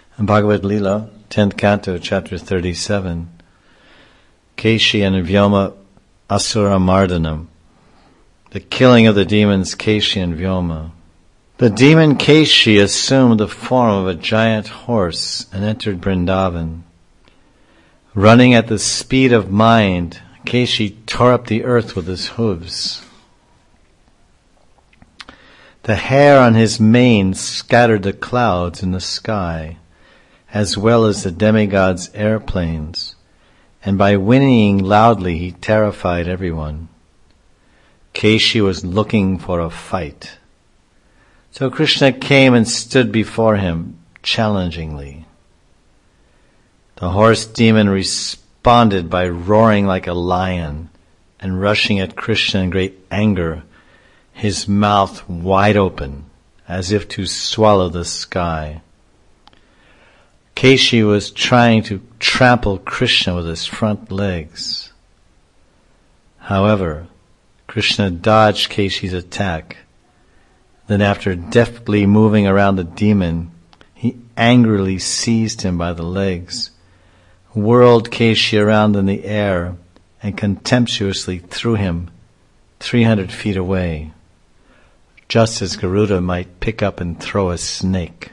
In Bhagavad Lila, 10th Canto, Chapter 37, Keshi and Vyoma Asura Mardanam, the killing of the demons Keshi and Vyoma. The demon Keshi assumed the form of a giant horse and entered Vrindavan. Running at the speed of mind, Keshi tore up the earth with his hooves. The hair on his mane scattered the clouds in the sky, as well as the demigods' airplanes, and by whinnying loudly he terrified everyone. Keshi was looking for a fight. So Krishna came and stood before him challengingly. The horse demon responded by roaring like a lion and rushing at Krishna in great anger, his mouth wide open as if to swallow the sky. Keshi was trying to trample Krishna with his front legs. However, Krishna dodged Keshi's attack. Then after deftly moving around the demon, he angrily seized him by the legs, whirled Keshi around in the air, and contemptuously threw him 300 feet away, just as Garuda might pick up and throw a snake.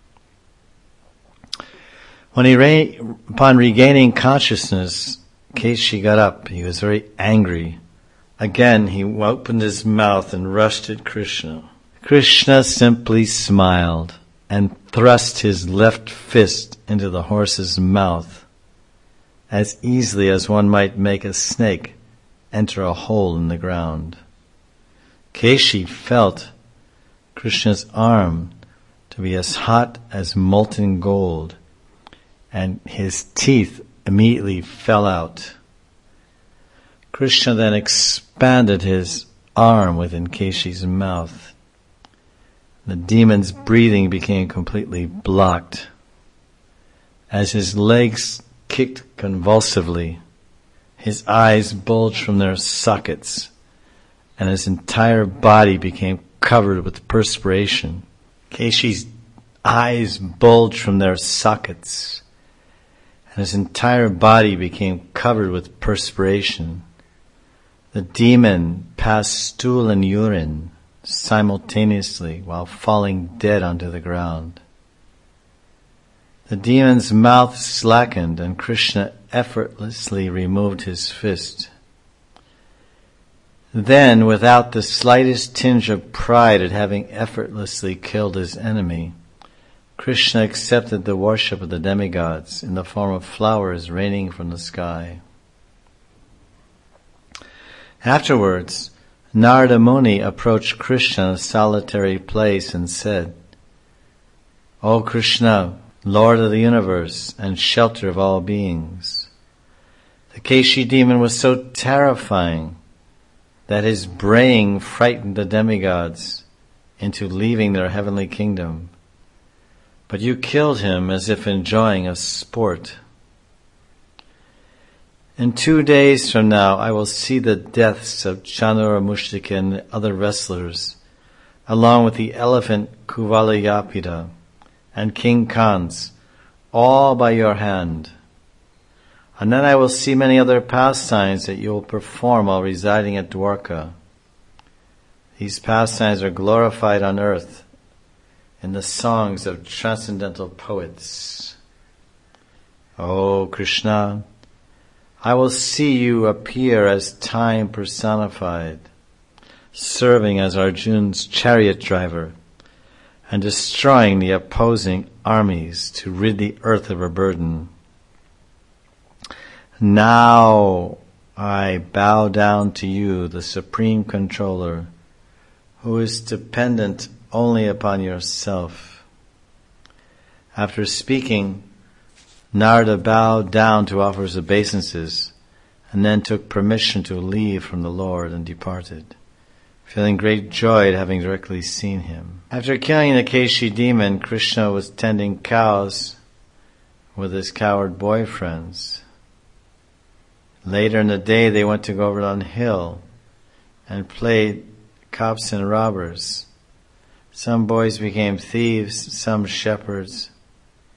Upon regaining consciousness, Keshi got up. He was very angry. Again, he opened his mouth and rushed at Krishna. Krishna simply smiled and thrust his left fist into the horse's mouth as easily as one might make a snake enter a hole in the ground. Keshi felt Krishna's arm to be as hot as molten gold, and his teeth immediately fell out. Krishna then expanded his arm within Keshi's mouth. The demon's breathing became completely blocked. As his legs kicked convulsively, his eyes bulged from their sockets, and his entire body became covered with perspiration. Keshi's eyes bulged from their sockets, and his entire body became covered with perspiration. The demon passed stool and urine simultaneously while falling dead onto the ground. The demon's mouth slackened, and Krishna effortlessly removed his fist. Then, without the slightest tinge of pride at having effortlessly killed his enemy, Krishna accepted the worship of the demigods in the form of flowers raining from the sky. Afterwards, Narada Muni approached Krishna in a solitary place and said, "O Krishna, Lord of the universe and shelter of all beings, the Keshi demon was so terrifying that his braying frightened the demigods into leaving their heavenly kingdom. But you killed him as if enjoying a sport. In 2 days from now, I will see the deaths of Chanura Mushtaka and the other wrestlers, along with the elephant Kuvalayapida and King Kans, all by your hand. And then I will see many other pastimes that you will perform while residing at Dwarka. These pastimes are glorified on earth in the songs of transcendental poets. O Krishna, I will see you appear as time personified, serving as Arjuna's chariot driver and destroying the opposing armies to rid the earth of her burden. Now I bow down to you, the Supreme Controller, who is dependent only upon yourself." After speaking, Narada bowed down to offer his obeisances and then took permission to leave from the Lord and departed, feeling great joy at having directly seen him. After killing the Keshi demon, Krishna was tending cows with his coward boyfriends. Later in the day, they went to Govardhan Hill and played cops and robbers. Some boys became thieves, some shepherds.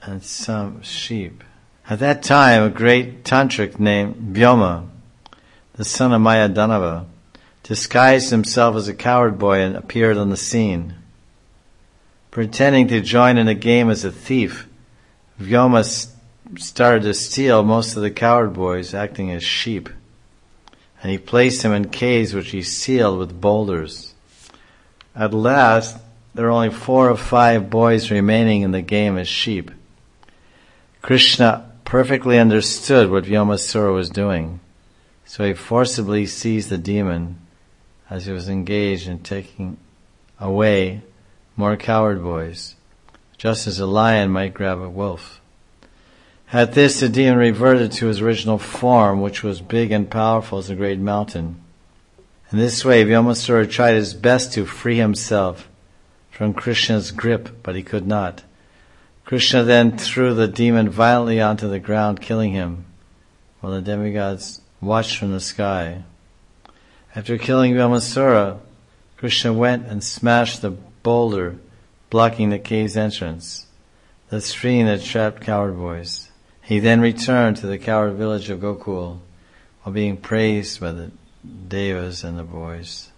and some sheep. At that time, a great tantric named Vyoma, the son of Mayadanava, disguised himself as a coward boy and appeared on the scene. Pretending to join in a game as a thief, Vyoma started to steal most of the coward boys, acting as sheep. And he placed them in caves which he sealed with boulders. At last, there were only 4 or 5 boys remaining in the game as sheep. Krishna perfectly understood what Vyomasura was doing, so he forcibly seized the demon as he was engaged in taking away more coward boys, just as a lion might grab a wolf. At this, the demon reverted to his original form, which was big and powerful as a great mountain. In this way, Vyomasura tried his best to free himself from Krishna's grip, but he could not. Krishna then threw the demon violently onto the ground, killing him, while the demigods watched from the sky. After killing Vyomasura, Krishna went and smashed the boulder blocking the cave's entrance, the stream that trapped coward boys. He then returned to the coward village of Gokul while being praised by the devas and the boys.